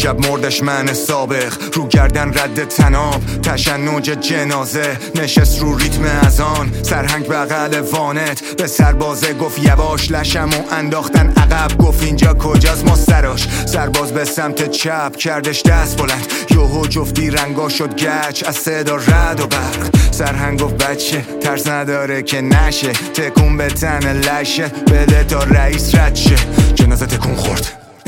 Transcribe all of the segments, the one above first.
دیشب مردش من سابق، رو گردن رد تناب، تشنج جنازه نشست رو ریتم اذان. سرهنگ بغل وانت به سربازه گفت یواش، لشمو انداختن عقب، گفت اینجا کجاست مستراش. سرباز به سمت چپ کردش دست بلند، یوهو جفتی رنگا شد گچ از صدا رد و برق. سرهنگ گفت بچه ترس نداره که نشه، تکون به تن لشه، بده تا رئیس رد شه. جنازه تکون خورد،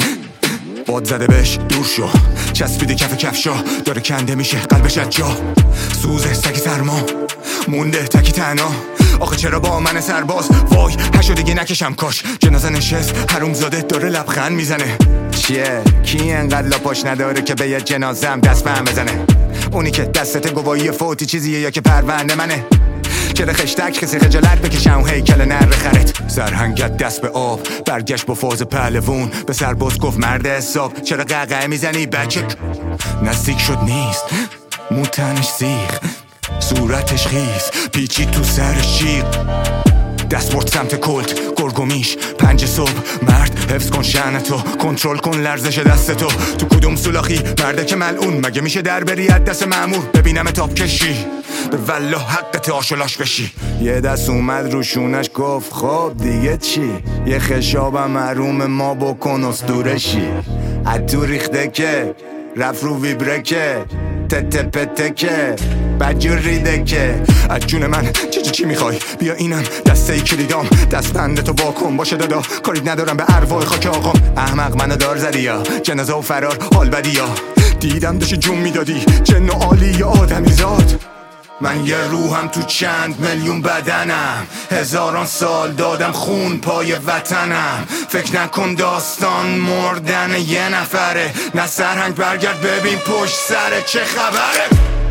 باد زده بهش دور شو، چسبیده کف کفشا، داره کنده میشه قلبش از جا. سوزه سکی سرما مونده تکی تنها، آخه چرا با من سرباز وای هشو دیگه نکشم کاش. جنازه نشست حرومزاده داره لبخند میزنه. چیه کی انقدر لاپاش نداره که به یه جنازه هم دست بهم بزنه؟ اونی که دستت گواهی فوتی چیزیه یا که پرونده منه؟ چرا خشتک کسی خجالت بکشم و هیکل نر خرت؟ سرهنگت دست به آب برگشت با فاز پهلوون، به سرباز گفت مرد حساب چرا قهقه میزنی بچه؟ نزدیک شد نیست موتنش سیخ، صورتش خیس پیچی تو سرش شیر. دست برد سمت کلت گرگومیش 5 صبح، مرد حفظ کن شأنتو، کنترل کن لرزش دستتو. تو کدوم سولاخی مرده که ملعون، مگه میشه در بری از دست مأمور؟ ببینم تاب کشی به والله حقت آشلاش بشی. یه دست اومد روشونش گفت خب دیگه چی؟ یه خشابم محروم ما بکن اسطورشی. اتو ریخته که رفت رو ویبره که تته پته که بدجور ریده که. از جون من چی میخوای؟ بیا اینم دسته کلیدام، دست بندتو واکن باشه دادا، کاری ندارم به ارواح خاک آقام. احمق منو دار زدی یا جنازه و فرار حال بدی یا دیدم داشتی جون میدادی جن و عالی یا آدمی زاد. من یه روحم تو چند میلیون بدنم، هزاران سال دادم خون پای وطنم. فکر نکن داستان مردن یه نفره، نه سرهنگ برگرد ببین پشت سر چه خبره.